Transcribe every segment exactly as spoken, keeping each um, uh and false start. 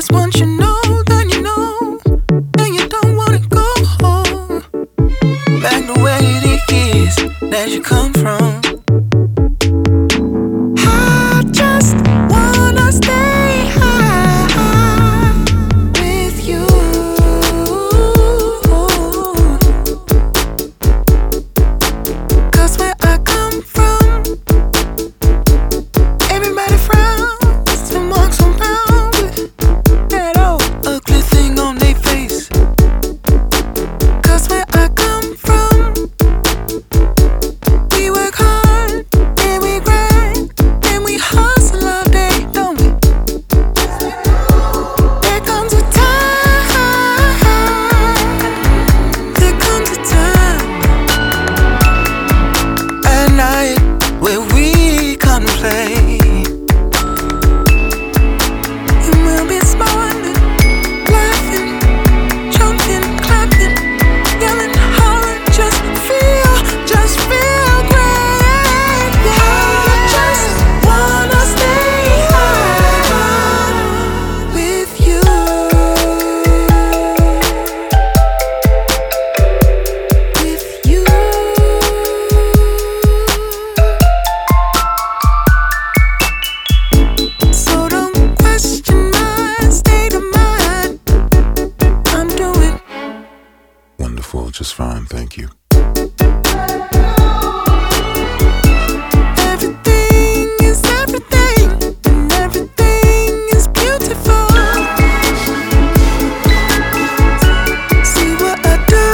once you know, then you know, and you don't wanna go home back to where it is that you come from. I just wanna stay high with you. 'Cause where I come from, everybody frowns and walks around with that old ugly thing on their face. 'Cause where I come from, we work hard and we grind and we hustle all day, don't we? There comes a time, there comes a time at night where we contemplate. And we'll be smiling, laughing, jumping, clapping, yelling hard. Just feel, just feel great. Yeah, I just wanna stay high with you. With you. So don't question my state of mind. I'm doing Wonderful, just fine, thank you. everything is everything, and everything is beautiful. See what I do,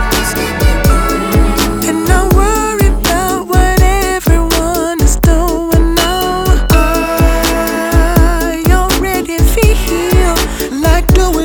and not worry about what everyone is doing now. I already feel like doing